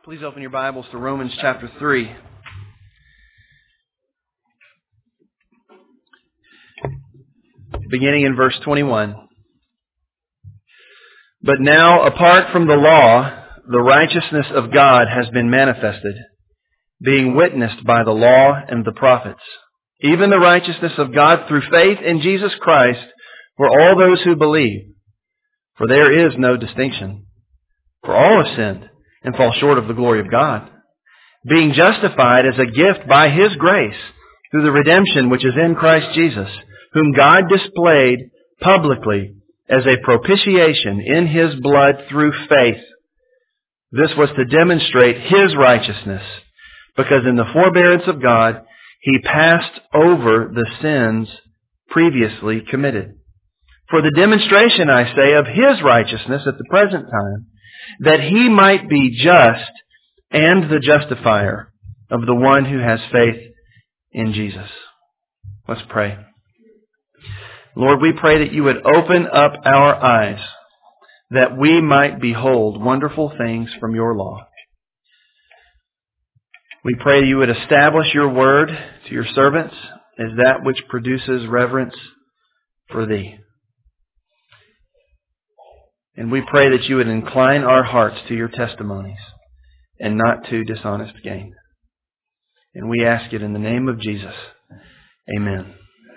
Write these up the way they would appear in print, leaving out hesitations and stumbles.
Please open your Bibles to Romans chapter 3. Beginning in verse 21. But now, apart from the law, the righteousness of God has been manifested, being witnessed by the law and the prophets, even the righteousness of God through faith in Jesus Christ for all those who believe. For there is no distinction. For all have sinned and fall short of the glory of God, being justified as a gift by His grace through the redemption which is in Christ Jesus, whom God displayed publicly as a propitiation in His blood through faith. This was to demonstrate His righteousness, because in the forbearance of God, He passed over the sins previously committed. For the demonstration, I say, of His righteousness at the present time, that He might be just and the justifier of the one who has faith in Jesus. Let's pray. Lord, we pray that You would open up our eyes, that we might behold wonderful things from Your law. We pray You would establish Your word to Your servants as that which produces reverence for Thee. And we pray that You would incline our hearts to Your testimonies and not to dishonest gain. And we ask it in the name of Jesus. Amen.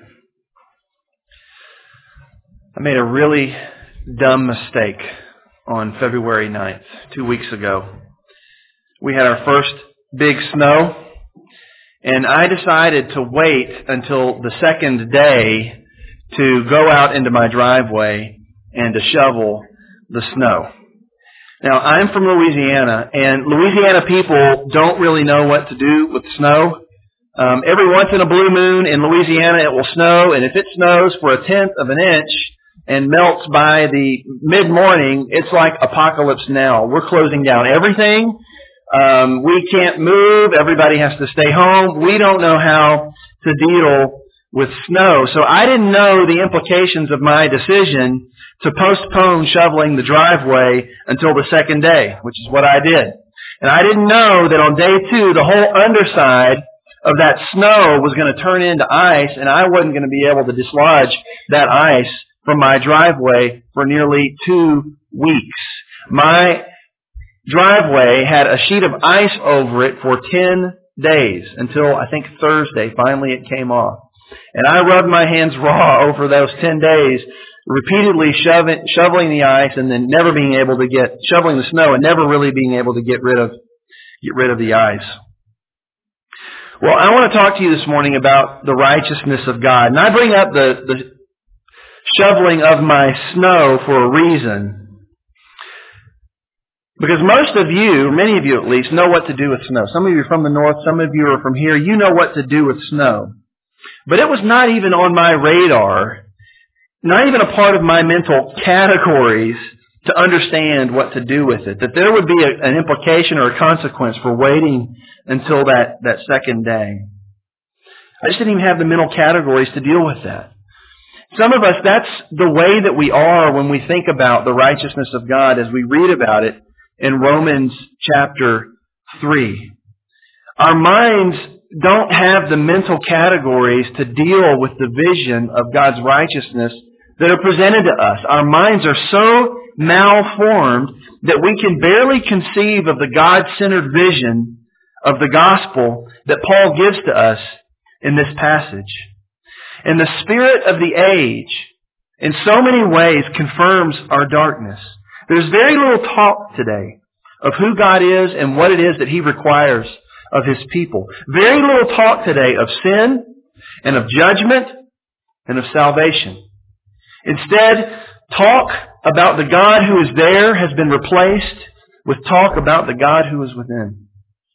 I made a really dumb mistake on February 9th, 2 weeks ago. We had our first big snow, and I decided to wait until the second day to go out into my driveway and to shovel the snow. Now, I'm from Louisiana, and Louisiana people don't really know what to do with snow. Every once in a blue moon in Louisiana it will snow, and if it snows for 1/10 of an inch and melts by the mid-morning, it's like apocalypse now. We're closing down everything. We can't move. Everybody has to stay home. We don't know how to deal with snow. So I didn't know the implications of my decision to postpone shoveling the driveway until the second day, which is what I did. And I didn't know that on day 2, the whole underside of that snow was going to turn into ice, and I wasn't going to be able to dislodge that ice from my driveway for nearly 2 weeks. My driveway had a sheet of ice over it for 10 days until I think Thursday. Finally it came off. And I rubbed my hands raw over those 10 days, repeatedly shoveling the ice and then never being able to shoveling the snow and never really being able to get rid of the ice. Well, I want to talk to you this morning about the righteousness of God. And I bring up the shoveling of my snow for a reason. Because most of you, many of you at least, know what to do with snow. Some of you are from the north, some of you are from here. You know what to do with snow. But it was not even on my radar, not even a part of my mental categories to understand what to do with it. That there would be an implication or a consequence for waiting until that second day. I just didn't even have the mental categories to deal with that. Some of us, that's the way that we are when we think about the righteousness of God as we read about it in Romans chapter 3. Our minds don't have the mental categories to deal with the vision of God's righteousness that are presented to us. Our minds are so malformed that we can barely conceive of the God-centered vision of the gospel that Paul gives to us in this passage. And the spirit of the age, in so many ways, confirms our darkness. There's very little talk today of who God is and what it is that He requires of His people. Very little talk today of sin and of judgment and of salvation. Instead, talk about the God who is there has been replaced with talk about the God who is within.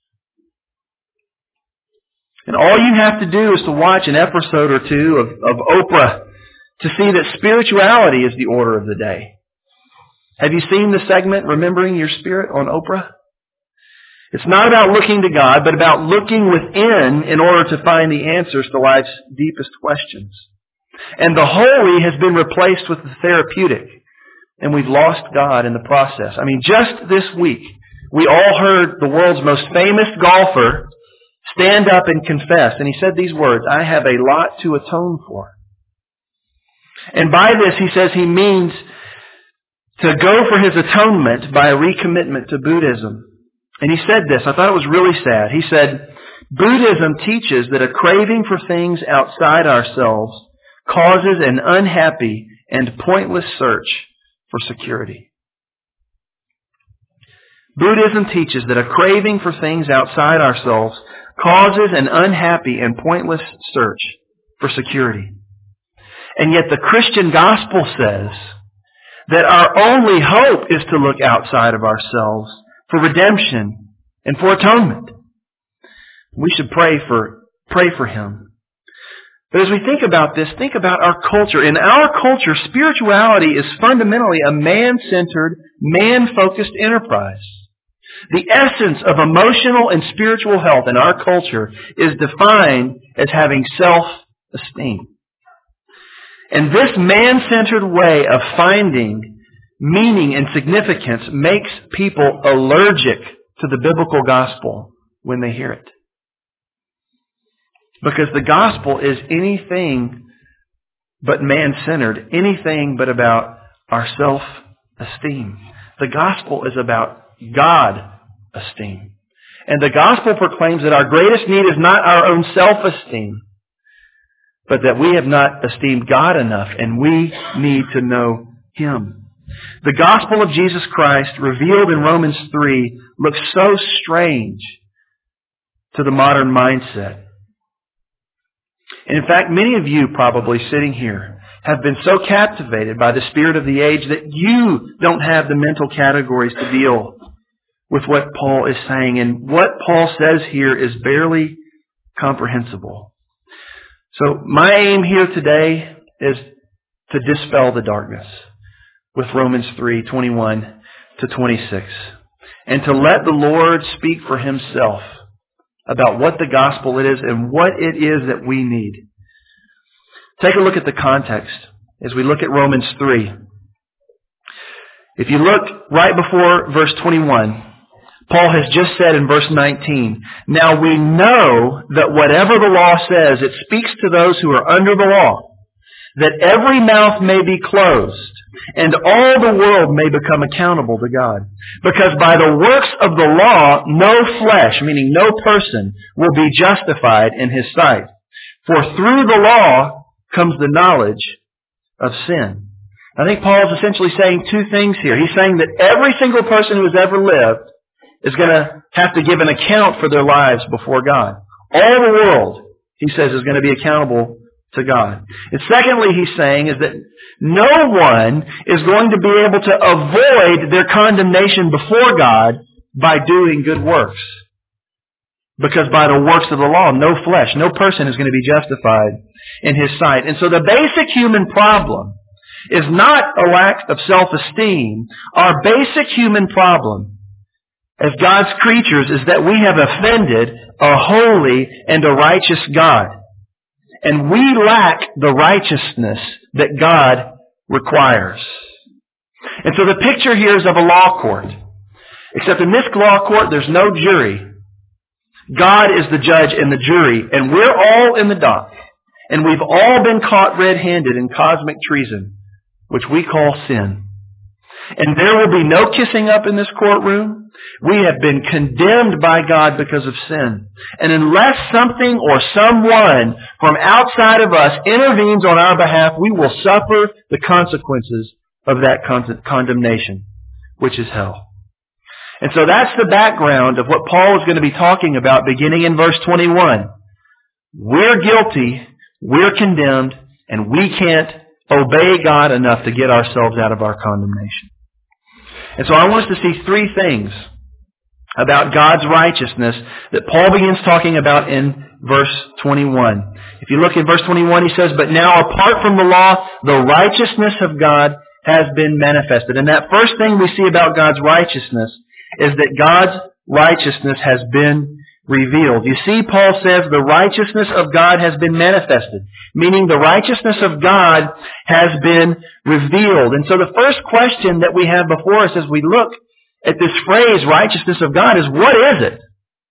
And all you have to do is to watch an episode or two of Oprah to see that spirituality is the order of the day. Have you seen the segment, Remembering Your Spirit, on Oprah? It's not about looking to God, but about looking within in order to find the answers to life's deepest questions. And the holy has been replaced with the therapeutic. And we've lost God in the process. I mean, just this week, we all heard the world's most famous golfer stand up and confess. And he said these words, "I have a lot to atone for." And by this, he says he means to go for his atonement by a recommitment to Buddhism. And he said this, I thought it was really sad. He said, "Buddhism teaches that a craving for things outside ourselves causes an unhappy and pointless search for security." Buddhism teaches that a craving for things outside ourselves causes an unhappy and pointless search for security. And yet the Christian gospel says that our only hope is to look outside of ourselves for redemption and for atonement. We should pray for Him. But as we think about this, think about our culture. In our culture, spirituality is fundamentally a man-centered, man-focused enterprise. The essence of emotional and spiritual health in our culture is defined as having self-esteem. And this man-centered way of finding meaning and significance makes people allergic to the biblical gospel when they hear it. Because the gospel is anything but man-centered, anything but about our self-esteem. The gospel is about God-esteem. And the gospel proclaims that our greatest need is not our own self-esteem, but that we have not esteemed God enough, and we need to know Him. The gospel of Jesus Christ, revealed in Romans 3, looks so strange to the modern mindset. And in fact, many of you probably sitting here have been so captivated by the spirit of the age that you don't have the mental categories to deal with what Paul is saying. And what Paul says here is barely comprehensible. So my aim here today is to dispel the darkness with Romans 3:21 to 26, and to let the Lord speak for Himself about what the gospel it is and what it is that we need. Take a look at the context as we look at Romans 3. If you look right before verse 21, Paul has just said in verse 19, "Now we know that whatever the law says, it speaks to those who are under the law, that every mouth may be closed, and all the world may become accountable to God. Because by the works of the law, no flesh," meaning no person, "will be justified in his sight. For through the law comes the knowledge of sin." I think Paul is essentially saying two things here. He's saying that every single person who has ever lived is going to have to give an account for their lives before God. All the world, he says, is going to be accountable to God. And secondly, he's saying is that no one is going to be able to avoid their condemnation before God by doing good works. Because by the works of the law, no flesh, no person is going to be justified in his sight. And so the basic human problem is not a lack of self-esteem. Our basic human problem as God's creatures is that we have offended a holy and a righteous God. And we lack the righteousness that God requires. And so the picture here is of a law court. Except in this law court, there's no jury. God is the judge and the jury, and we're all in the dock. And we've all been caught red-handed in cosmic treason, which we call sin. And there will be no kissing up in this courtroom. We have been condemned by God because of sin. And unless something or someone from outside of us intervenes on our behalf, we will suffer the consequences of that condemnation, which is hell. And so that's the background of what Paul is going to be talking about beginning in verse 21. We're guilty, we're condemned, and we can't obey God enough to get ourselves out of our condemnation. And so I want us to see three things about God's righteousness that Paul begins talking about in verse 21. If you look at verse 21, he says, "But now apart from the law, the righteousness of God has been manifested." And that first thing we see about God's righteousness is that God's righteousness has been revealed. You see, Paul says the righteousness of God has been manifested, meaning the righteousness of God has been revealed. And so the first question that we have before us as we look at this phrase, righteousness of God, is what is it?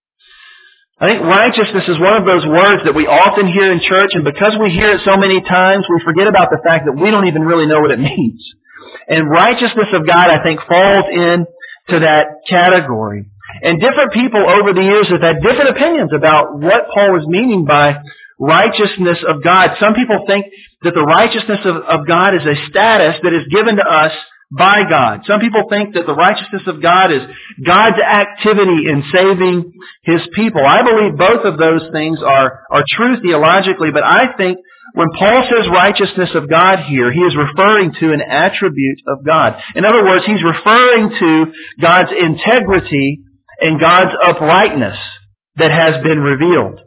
I think righteousness is one of those words that we often hear in church, and because we hear it so many times, we forget about the fact that we don't even really know what it means. And righteousness of God, I think, falls into that category. And different people over the years have had different opinions about what Paul was meaning by righteousness of God. Some people think that the righteousness of God is a status that is given to us by God. Some people think that the righteousness of God is God's activity in saving His people. I believe both of those things are true theologically, but I think when Paul says righteousness of God here, he is referring to an attribute of God. In other words, he's referring to God's integrity and God's uprightness that has been revealed.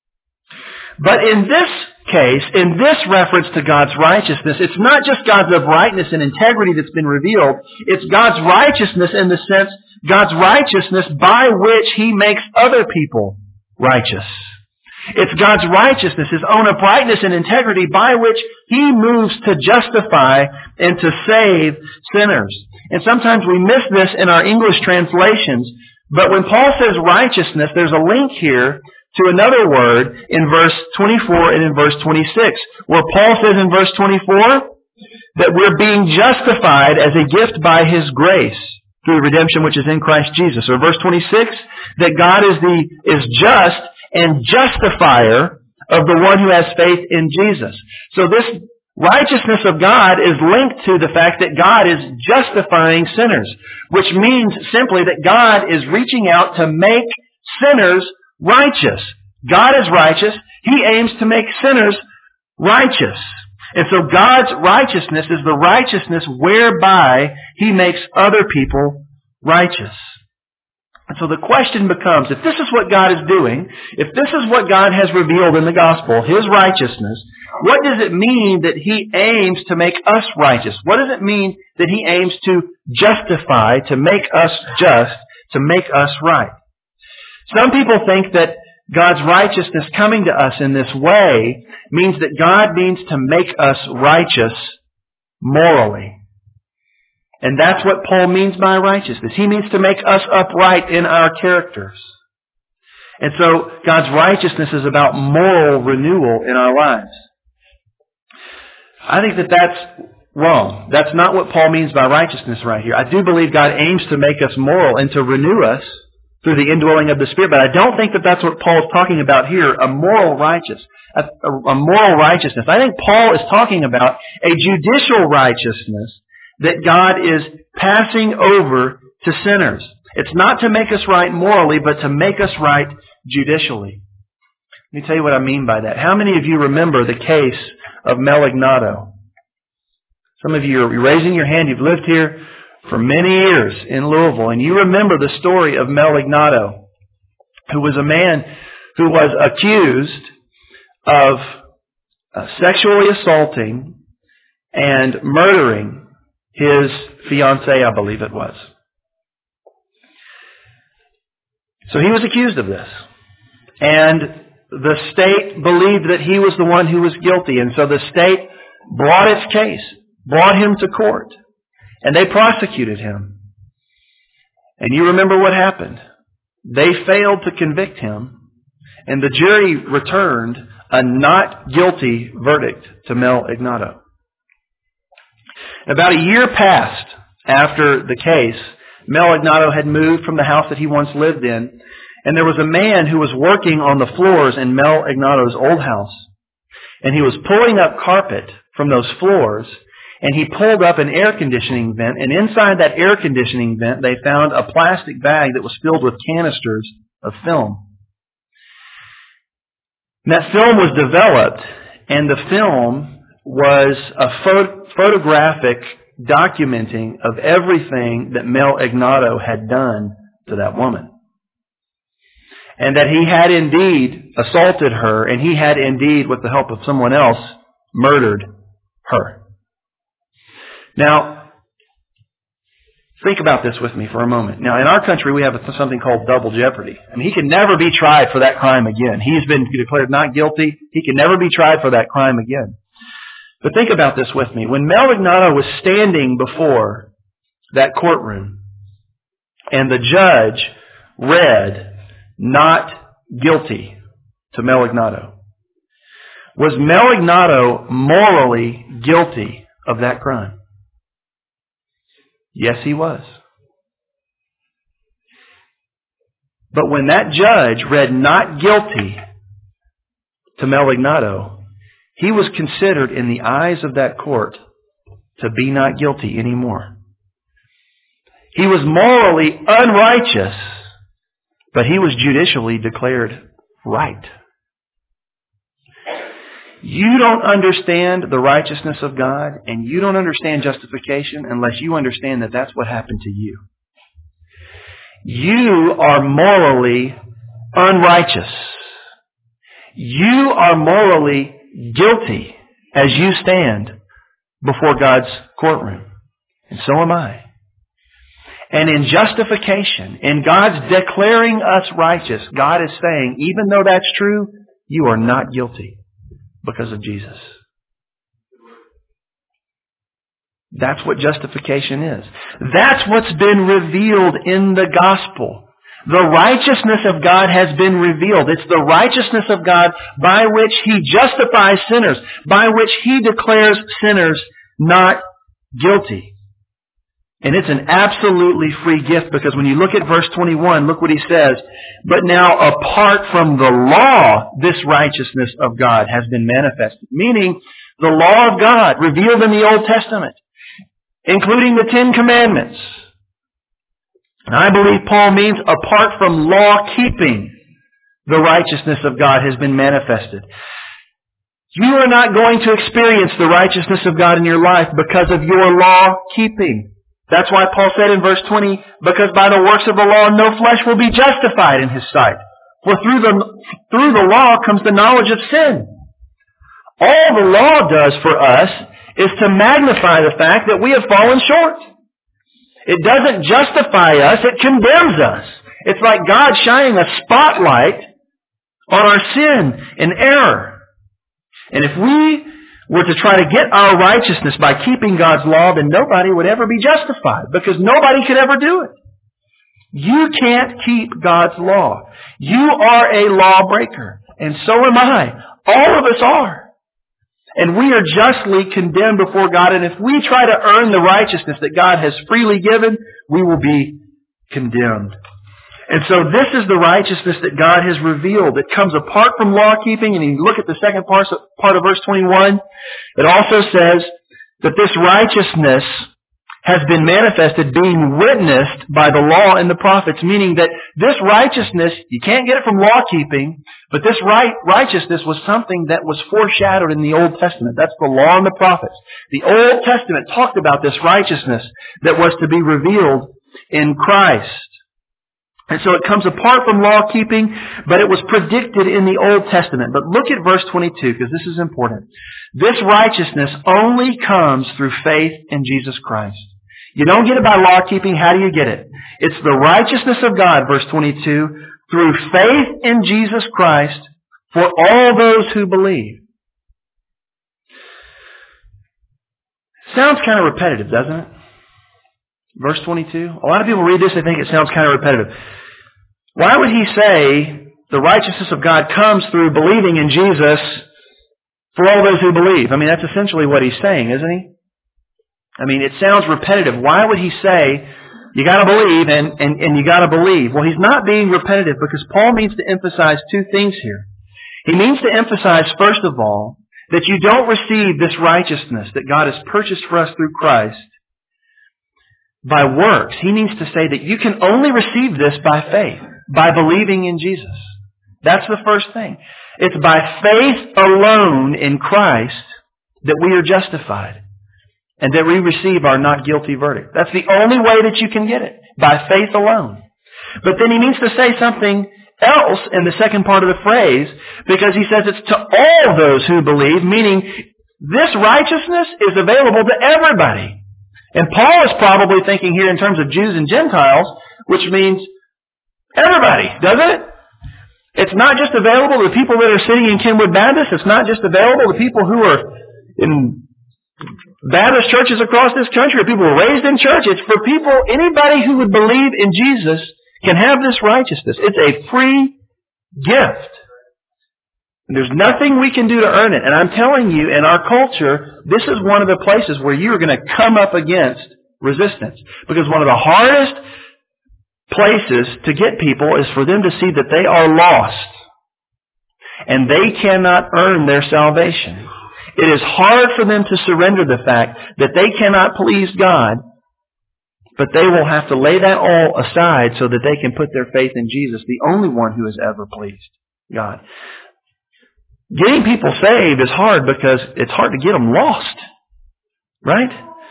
But in this case, in this reference to God's righteousness, it's not just God's uprightness and integrity that's been revealed. It's God's righteousness in the sense, God's righteousness by which He makes other people righteous. It's God's righteousness, His own uprightness and integrity by which He moves to justify and to save sinners. And sometimes we miss this in our English translations, but when Paul says righteousness, there's a link here to another word in verse 24 and in verse 26, where Paul says in verse 24 that we're being justified as a gift by His grace through redemption which is in Christ Jesus. Or verse 26, that God is just and justifier of the one who has faith in Jesus. So this righteousness of God is linked to the fact that God is justifying sinners, which means simply that God is reaching out to make sinners righteous. God is righteous. He aims to make sinners righteous. And so God's righteousness is the righteousness whereby He makes other people righteous. And so the question becomes, if this is what God is doing, if this is what God has revealed in the gospel, His righteousness, what does it mean that He aims to make us righteous? What does it mean that He aims to justify, to make us just, to make us right? Some people think that God's righteousness coming to us in this way means that God means to make us righteous morally. And that's what Paul means by righteousness. He means to make us upright in our characters. And so God's righteousness is about moral renewal in our lives. I think that that's wrong. That's not what Paul means by righteousness right here. I do believe God aims to make us moral and to renew us through the indwelling of the Spirit. But I don't think that that's what Paul is talking about here, a moral righteousness. A moral righteousness. I think Paul is talking about a judicial righteousness that God is passing over to sinners. It's not to make us right morally, but to make us right judicially. Let me tell you what I mean by that. How many of you remember the case of Mel Ignatow? Some of you are raising your hand. You've lived here for many years in Louisville, and you remember the story of Mel Ignatow, who was a man who was accused of sexually assaulting and murdering his fiancée, I believe it was. So he was accused of this. And the state believed that he was the one who was guilty, and so the state brought its case, brought him to court. And they prosecuted him. And you remember what happened. They failed to convict him. And the jury returned a not guilty verdict to Mel Ignatow. About a year passed after the case. Mel Ignatow had moved from the house that he once lived in. And there was a man who was working on the floors in Mel Ignatow's old house. And he was pulling up carpet from those floors. And he pulled up an air conditioning vent, and inside that air conditioning vent, they found a plastic bag that was filled with canisters of film. And that film was developed, and the film was a photographic documenting of everything that Mel Ignatow had done to that woman. And that he had indeed assaulted her, and he had indeed, with the help of someone else, murdered her. Now, think about this with me for a moment. Now, in our country, we have something called double jeopardy. I mean, he can never be tried for that crime again. He's been declared not guilty. He can never be tried for that crime again. But think about this with me. When Mel Ignatow was standing before that courtroom, and the judge read, "Not guilty," to Malignado. Was Malignado morally guilty of that crime? Yes, he was. But when that judge read "Not guilty" to Malignado, he was considered in the eyes of that court to be not guilty anymore. He was morally unrighteous, but he was judicially declared right. You don't understand the righteousness of God, and you don't understand justification unless you understand that that's what happened to you. You are morally unrighteous. You are morally guilty as you stand before God's courtroom. And so am I. And in justification, in God's declaring us righteous, God is saying, even though that's true, you are not guilty because of Jesus. That's what justification is. That's what's been revealed in the gospel. The righteousness of God has been revealed. It's the righteousness of God by which He justifies sinners, by which He declares sinners not guilty. And it's an absolutely free gift, because when you look at verse 21, look what he says. But now apart from the law, this righteousness of God has been manifested. Meaning the law of God revealed in the Old Testament, including the Ten Commandments. And I believe Paul means apart from law keeping, the righteousness of God has been manifested. You are not going to experience the righteousness of God in your life because of your law keeping. That's why Paul said in verse 20, because by the works of the law no flesh will be justified in his sight. For through the law comes the knowledge of sin. All the law does for us is to magnify the fact that we have fallen short. It doesn't justify us, it condemns us. It's like God shining a spotlight on our sin and error. And if we were to try to get our righteousness by keeping God's law, then nobody would ever be justified, because nobody could ever do it. You can't keep God's law. You are a lawbreaker, and so am I. All of us are. And we are justly condemned before God, and if we try to earn the righteousness that God has freely given, we will be condemned. And so this is the righteousness that God has revealed. It comes apart from law keeping. And you look at the second part of verse 21. It also says that this righteousness has been manifested, being witnessed by the law and the prophets. Meaning that this righteousness, you can't get it from law keeping, but this righteousness was something that was foreshadowed in the Old Testament. That's the law and the prophets. The Old Testament talked about this righteousness that was to be revealed in Christ. And so it comes apart from law keeping, but it was predicted in the Old Testament. But look at verse 22, because this is important. This righteousness only comes through faith in Jesus Christ. You don't get it by law keeping. How do you get it? It's the righteousness of God, verse 22, through faith in Jesus Christ for all those who believe. Sounds kind of repetitive, doesn't it? Verse 22. A lot of people read this, they think it sounds kind of repetitive. Why would he say the righteousness of God comes through believing in Jesus for all those who believe? I mean, that's essentially what he's saying, isn't he? I mean, it sounds repetitive. Why would he say, you gotta believe and you gotta believe? Well, he's not being repetitive, because Paul means to emphasize two things here. He means to emphasize, first of all, that you don't receive this righteousness that God has purchased for us through Christ by works. He needs to say that you can only receive this by faith, by believing in Jesus. That's the first thing. It's by faith alone in Christ that we are justified and that we receive our not guilty verdict. That's the only way that you can get it, by faith alone. But then he means to say something else in the second part of the phrase, because he says it's to all those who believe, meaning this righteousness is available to everybody. And Paul is probably thinking here in terms of Jews and Gentiles, which means everybody, doesn't it? It's not just available to the people that are sitting in Kenwood Baptist. It's not just available to people who are in Baptist churches across this country, people were raised in church. It's for people, anybody who would believe in Jesus can have this righteousness. It's a free gift. There's nothing we can do to earn it. And I'm telling you, in our culture, this is one of the places where you are going to come up against resistance. Because one of the hardest places to get people is for them to see that they are lost. And they cannot earn their salvation. It is hard for them to surrender the fact that they cannot please God, but they will have to lay that all aside so that they can put their faith in Jesus, the only one who has ever pleased God. Getting people saved is hard because it's hard to get them lost. Right?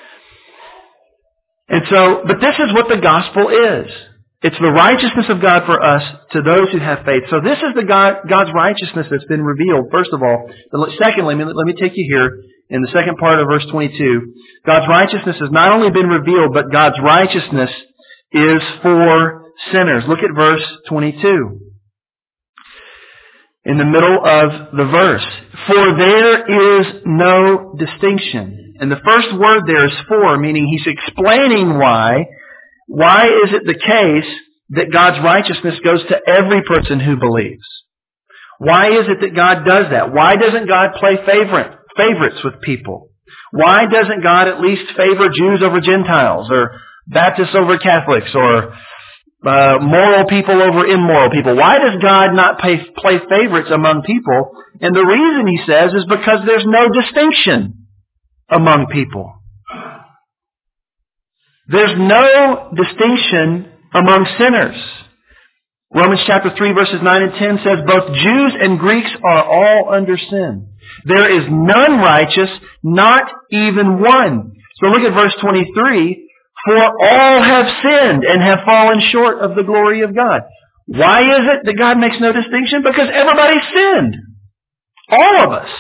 And so, but this is what the gospel is. It's the righteousness of God for us to those who have faith. So this is God's righteousness that's been revealed, first of all. Secondly, let me take you here in the second part of verse 22. God's righteousness has not only been revealed, but God's righteousness is for sinners. Look at verse 22. In the middle of the verse. For there is no distinction. And the first word there is for, meaning he's explaining why. Why is it the case that God's righteousness goes to every person who believes? Why is it that God does that? Why doesn't God play favorites with people? Why doesn't God at least favor Jews over Gentiles, or Baptists over Catholics, or moral people over immoral people? Why does God not play favorites among people? And the reason he says is because there's no distinction among people. There's no distinction among sinners. Romans chapter 3 verses 9 and 10 says, both Jews and Greeks are all under sin. There is none righteous, not even one. So look at verse 23. For all have sinned and have fallen short of the glory of God. Why is it that God makes no distinction? Because everybody sinned. All of us.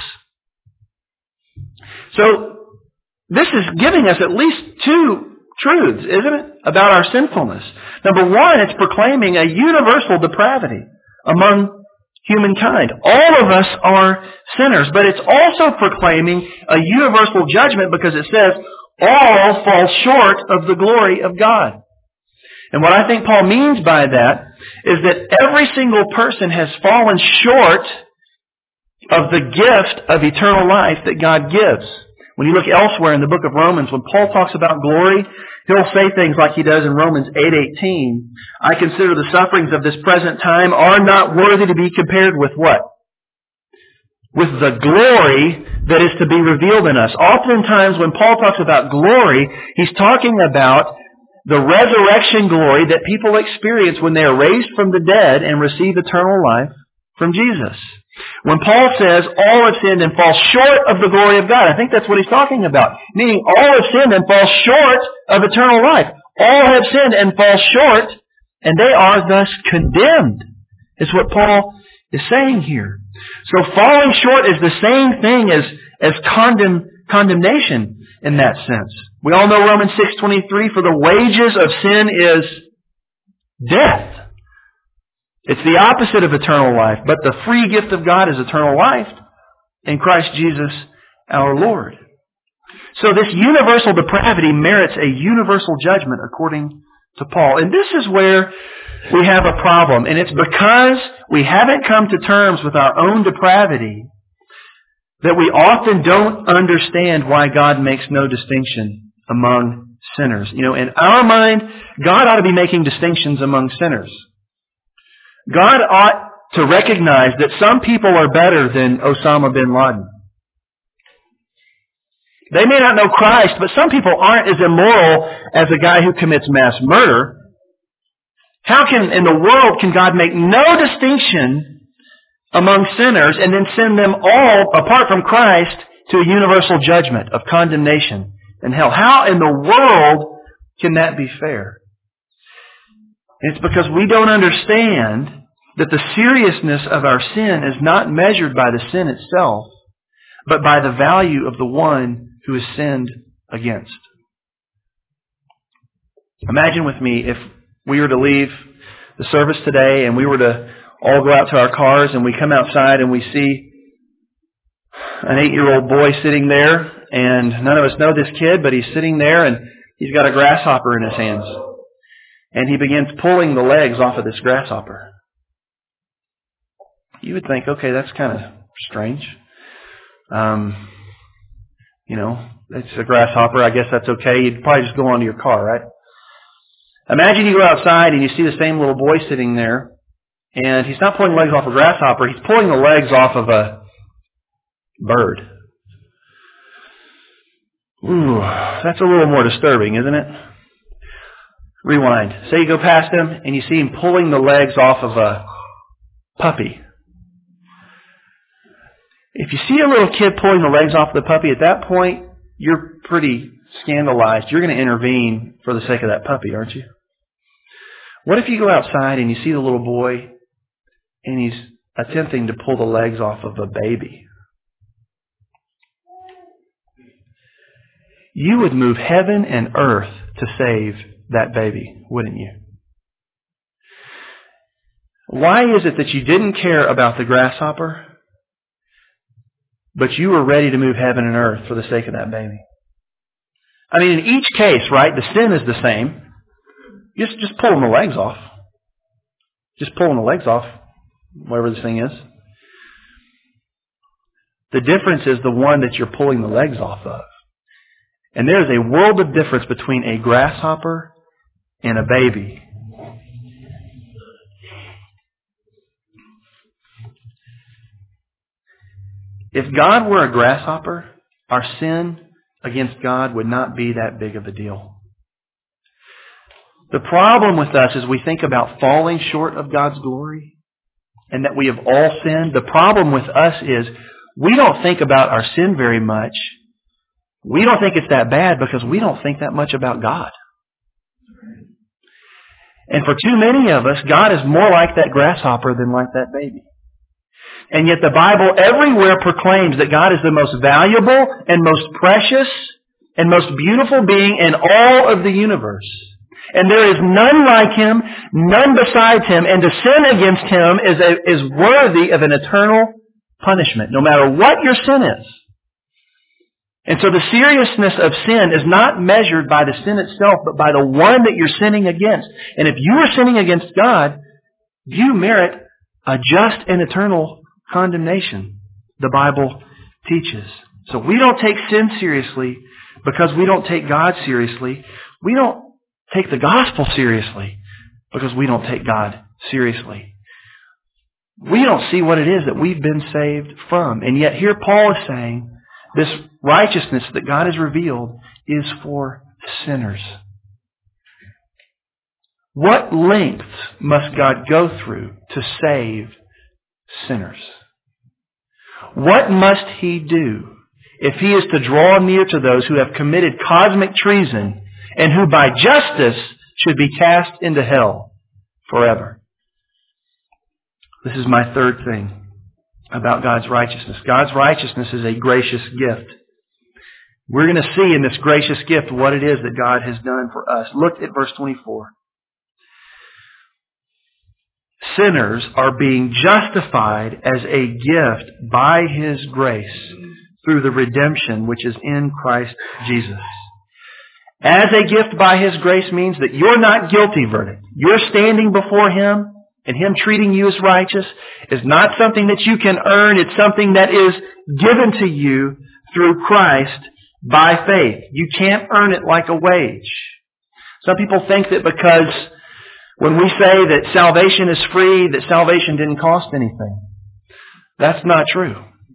So this is giving us at least two truths, isn't it, about our sinfulness. Number one, it's proclaiming a universal depravity among humankind. All of us are sinners, but it's also proclaiming a universal judgment because it says all fall short of the glory of God. And what I think Paul means by that is that every single person has fallen short of the gift of eternal life that God gives. When you look elsewhere in the book of Romans, when Paul talks about glory, he'll say things like he does in Romans 8:18. I consider the sufferings of this present time are not worthy to be compared with what? With the glory that is to be revealed in us. Oftentimes when Paul talks about glory, he's talking about the resurrection glory that people experience when they are raised from the dead and receive eternal life from Jesus. When Paul says all have sinned and fall short of the glory of God, I think that's what he's talking about. Meaning all have sinned and fall short of eternal life. All have sinned and fall short, and they are thus condemned. Is what Paul is saying here. So falling short is the same thing as condemnation in that sense. We all know Romans 6:23, for the wages of sin is death. It's the opposite of eternal life, but the free gift of God is eternal life in Christ Jesus our Lord. So this universal depravity merits a universal judgment according to Paul. And this is where we have a problem. And it's because we haven't come to terms with our own depravity that we often don't understand why God makes no distinction among sinners. You know, in our mind, God ought to be making distinctions among sinners. God ought to recognize that some people are better than Osama bin Laden. They may not know Christ, but some people aren't as immoral as a guy who commits mass murder. How in the world can God make no distinction among sinners and then send them all, apart from Christ, to a universal judgment of condemnation and hell? How in the world can that be fair? It's because we don't understand that the seriousness of our sin is not measured by the sin itself, but by the value of the one who is sinned against. Imagine with me if we were to leave the service today and we were to all go out to our cars and we come outside and we see an 8-year-old boy sitting there and none of us know this kid, but he's sitting there and he's got a grasshopper in his hands. And he begins pulling the legs off of this grasshopper. You would think, okay, that's kind of strange. It's a grasshopper. I guess that's okay. You'd probably just go onto your car, right? Imagine you go outside and you see the same little boy sitting there, and he's not pulling legs off a grasshopper. He's pulling the legs off of a bird. Ooh, that's a little more disturbing, isn't it? Rewind. Say you go past him and you see him pulling the legs off of a puppy. If you see a little kid pulling the legs off the puppy, at that point, you're pretty scandalized. You're going to intervene for the sake of that puppy, aren't you? What if you go outside and you see the little boy and he's attempting to pull the legs off of a baby? You would move heaven and earth to save that baby, wouldn't you? Why is it that you didn't care about the grasshopper, but you were ready to move heaven and earth for the sake of that baby? I mean, in each case, right, the sin is the same. Just pulling the legs off. Just pulling the legs off, whatever this thing is. The difference is the one that you're pulling the legs off of. And there's a world of difference between a grasshopper and a baby. If God were a grasshopper, our sin against God would not be that big of a deal. The problem with us is we think about falling short of God's glory and that we have all sinned. The problem with us is we don't think about our sin very much. We don't think it's that bad because we don't think that much about God. And for too many of us, God is more like that grasshopper than like that baby. And yet the Bible everywhere proclaims that God is the most valuable and most precious and most beautiful being in all of the universe. And there is none like Him, none besides Him, and to sin against Him is worthy of an eternal punishment, no matter what your sin is. And so the seriousness of sin is not measured by the sin itself, but by the one that you're sinning against. And if you are sinning against God, you merit a just and eternal condemnation, the Bible teaches. So we don't take sin seriously because we don't take God seriously. We don't take the gospel seriously because we don't take God seriously. We don't see what it is that we've been saved from. And yet here Paul is saying this righteousness that God has revealed is for sinners. What lengths must God go through to save sinners? What must He do if He is to draw near to those who have committed cosmic treason and who by justice should be cast into hell forever? This is my third thing about God's righteousness. God's righteousness is a gracious gift. We're going to see in this gracious gift what it is that God has done for us. Look at verse 24. Sinners are being justified as a gift by His grace through the redemption which is in Christ Jesus. As a gift by His grace means that you're not guilty verdict. You're standing before Him and Him treating you as righteous is not something that you can earn. It's something that is given to you through Christ by faith. You can't earn it like a wage. Some people think that because when we say that salvation is free, that salvation didn't cost anything. That's not true.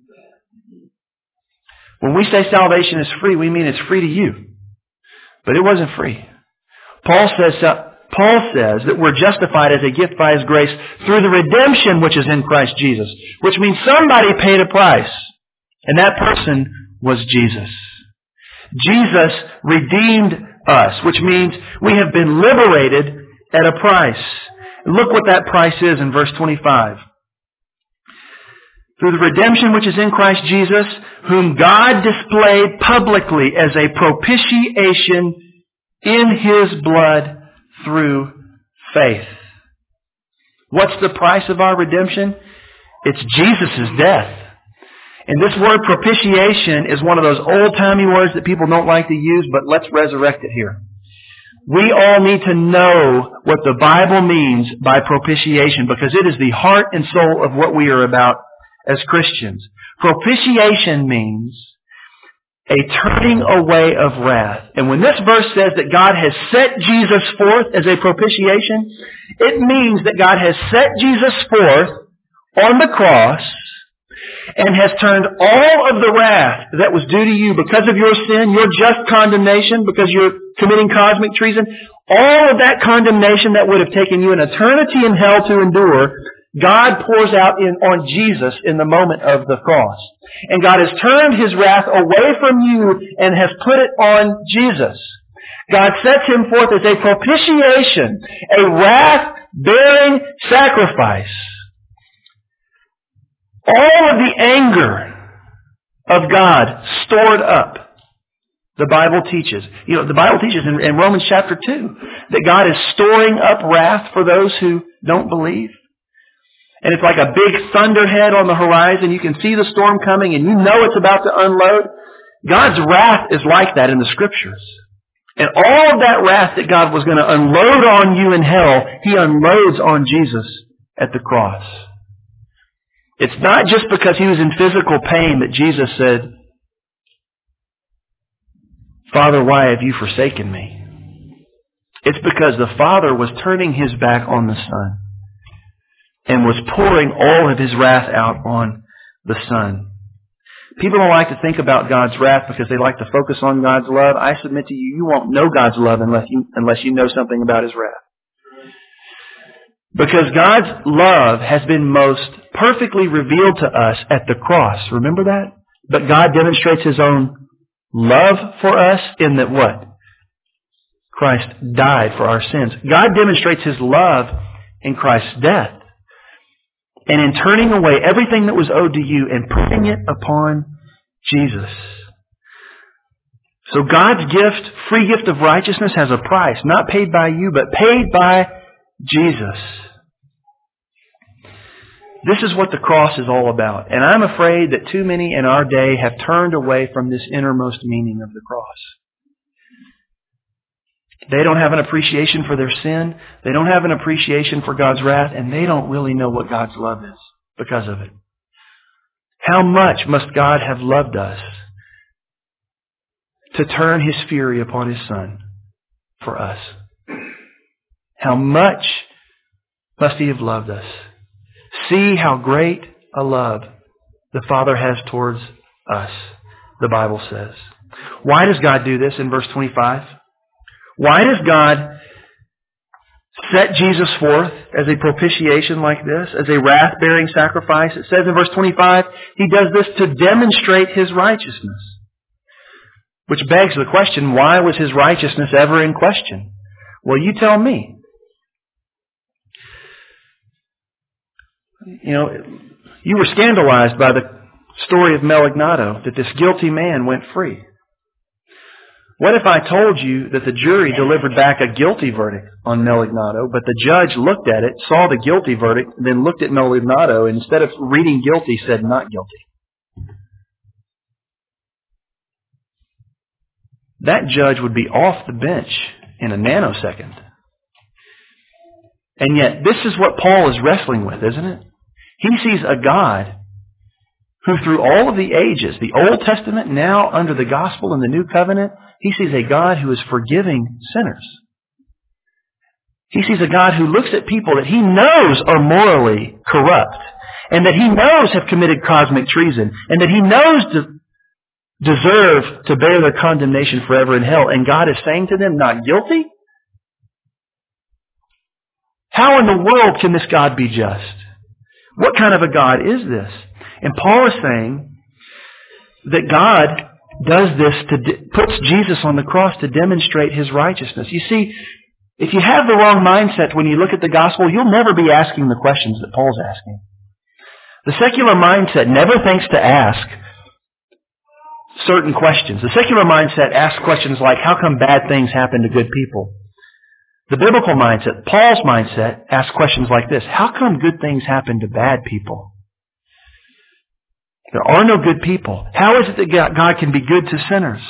When we say salvation is free, we mean it's free to you. But it wasn't free. Paul says that we're justified as a gift by His grace through the redemption which is in Christ Jesus, which means somebody paid a price, and that person was Jesus. Jesus redeemed us, which means we have been liberated at a price. Look what that price is in verse 25. Through the redemption which is in Christ Jesus, whom God displayed publicly as a propitiation in His blood through faith. What's the price of our redemption? It's Jesus' death. And this word propitiation is one of those old-timey words that people don't like to use, but let's resurrect it here. We all need to know what the Bible means by propitiation, because it is the heart and soul of what we are about as Christians. Propitiation means a turning away of wrath. And when this verse says that God has set Jesus forth as a propitiation, it means that God has set Jesus forth on the cross and has turned all of the wrath that was due to you because of your sin, your just condemnation, because you're committing cosmic treason, all of that condemnation that would have taken you an eternity in hell to endure, God pours out on Jesus in the moment of the cross. And God has turned His wrath away from you and has put it on Jesus. God sets Him forth as a propitiation, a wrath-bearing sacrifice. All of the anger of God stored up, the Bible teaches. The Bible teaches in Romans chapter 2 that God is storing up wrath for those who don't believe. And it's like a big thunderhead on the horizon. You can see the storm coming and you know it's about to unload. God's wrath is like that in the Scriptures. And all of that wrath that God was going to unload on you in hell, He unloads on Jesus at the cross. It's not just because He was in physical pain that Jesus said, Father, why have you forsaken me? It's because the Father was turning His back on the Son and was pouring all of His wrath out on the Son. People don't like to think about God's wrath because they like to focus on God's love. I submit to you, you won't know God's love unless you know something about His wrath. Because God's love has been most perfectly revealed to us at the cross. Remember that? But God demonstrates His own love for us in that what? Christ died for our sins. God demonstrates His love in Christ's death. And in turning away everything that was owed to you and putting it upon Jesus. So God's gift, free gift of righteousness, has a price. Not paid by you, but paid by Jesus. This is what the cross is all about. And I'm afraid that too many in our day have turned away from this innermost meaning of the cross. They don't have an appreciation for their sin. They don't have an appreciation for God's wrath. And they don't really know what God's love is because of it. How much must God have loved us to turn His fury upon His Son for us? How much must He have loved us? See how great a love the Father has towards us, the Bible says. Why does God do this in verse 25? Why does God set Jesus forth as a propitiation like this, as a wrath-bearing sacrifice? It says in verse 25, He does this to demonstrate His righteousness. Which begs the question, why was His righteousness ever in question? Well, you tell me. You were scandalized by the story of Malignado, that this guilty man went free. What if I told you that the jury delivered back a guilty verdict on Malignado, but the judge looked at it, saw the guilty verdict, then looked at Malignado, and instead of reading guilty, said not guilty? That judge would be off the bench in a nanosecond. And yet, this is what Paul is wrestling with, isn't it? He sees a God who through all of the ages, the Old Testament, now under the Gospel and the New Covenant, He sees a God who is forgiving sinners. He sees a God who looks at people that He knows are morally corrupt and that He knows have committed cosmic treason and that He knows deserve to bear their condemnation forever in hell. And God is saying to them, not guilty? How in the world can this God be just? What kind of a God is this? And Paul is saying that God does this, puts Jesus on the cross to demonstrate His righteousness. You see, if you have the wrong mindset when you look at the gospel, you'll never be asking the questions that Paul's asking. The secular mindset never thinks to ask certain questions. The secular mindset asks questions like, how come bad things happen to good people? The biblical mindset, Paul's mindset, asks questions like this. How come good things happen to bad people? There are no good people. How is it that God can be good to sinners?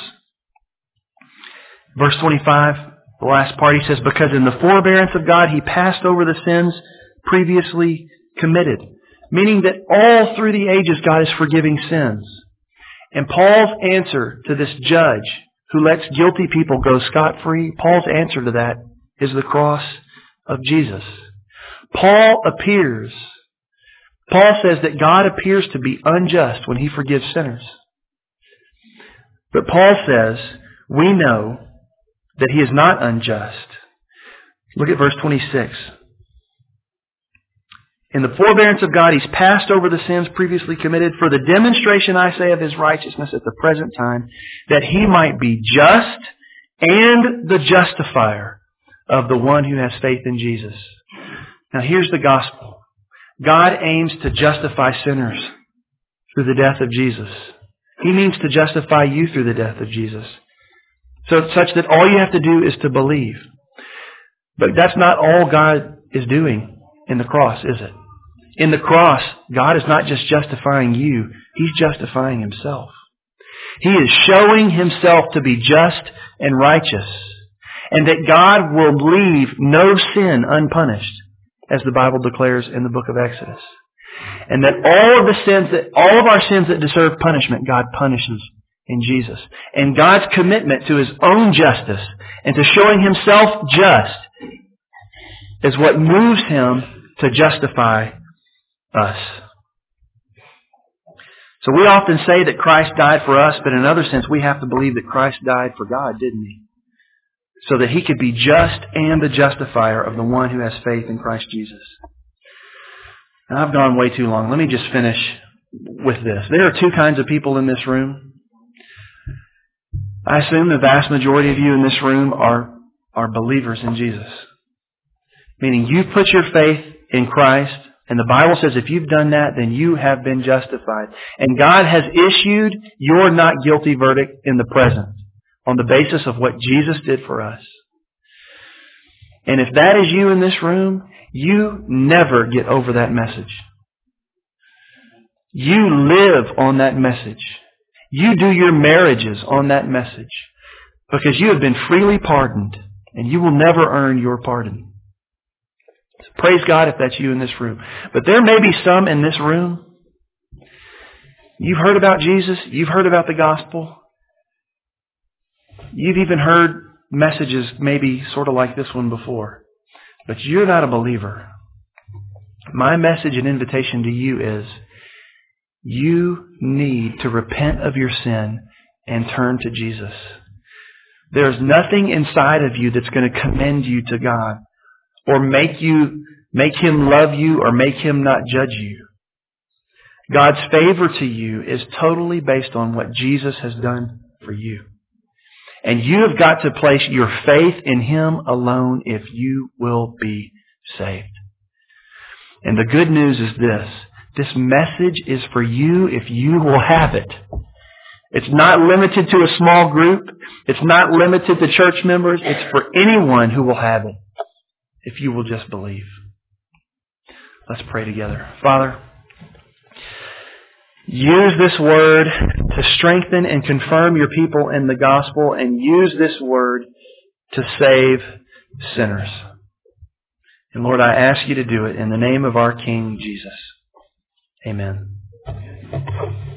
Verse 25, the last part, he says, because in the forbearance of God, He passed over the sins previously committed. Meaning that all through the ages, God is forgiving sins. And Paul's answer to this judge who lets guilty people go scot-free, Paul's answer to that is the cross of Jesus. Paul says that God appears to be unjust when He forgives sinners. But Paul says, we know that He is not unjust. Look at verse 26. In the forbearance of God, He's passed over the sins previously committed for the demonstration, I say, of His righteousness at the present time, that He might be just and the justifier of the one who has faith in Jesus. Now here's the gospel. God aims to justify sinners through the death of Jesus. He means to justify you through the death of Jesus. So such that all you have to do is to believe. But that's not all God is doing in the cross, is it? In the cross, God is not just justifying you, He's justifying Himself. He is showing Himself to be just and righteous, and that God will leave no sin unpunished, as the Bible declares in the book of Exodus. And that all of our sins that deserve punishment, God punishes in Jesus. And God's commitment to His own justice and to showing Himself just is what moves Him to justify us. So we often say that Christ died for us, but in another sense we have to believe that Christ died for God, didn't He? So that He could be just and the justifier of the one who has faith in Christ Jesus. Now, I've gone way too long. Let me just finish with this. There are two kinds of people in this room. I assume the vast majority of you in this room are believers in Jesus. Meaning you've put your faith in Christ, and the Bible says if you've done that, then you have been justified. And God has issued your not guilty verdict in the present on the basis of what Jesus did for us. And if that is you in this room, you never get over that message. You live on that message. You do your marriages on that message. Because you have been freely pardoned, and you will never earn your pardon. So praise God if that's you in this room. But there may be some in this room. You've heard about Jesus. You've heard about the gospel. You've even heard messages maybe sort of like this one before. But you're not a believer. My message and invitation to you is you need to repent of your sin and turn to Jesus. There's nothing inside of you that's going to commend you to God or make Him love you or make Him not judge you. God's favor to you is totally based on what Jesus has done for you. And you have got to place your faith in Him alone if you will be saved. And the good news is this. This message is for you if you will have it. It's not limited to a small group. It's not limited to church members. It's for anyone who will have it if you will just believe. Let's pray together. Father, use this word to strengthen and confirm your people in the gospel, and use this word to save sinners. And Lord, I ask you to do it in the name of our King Jesus. Amen.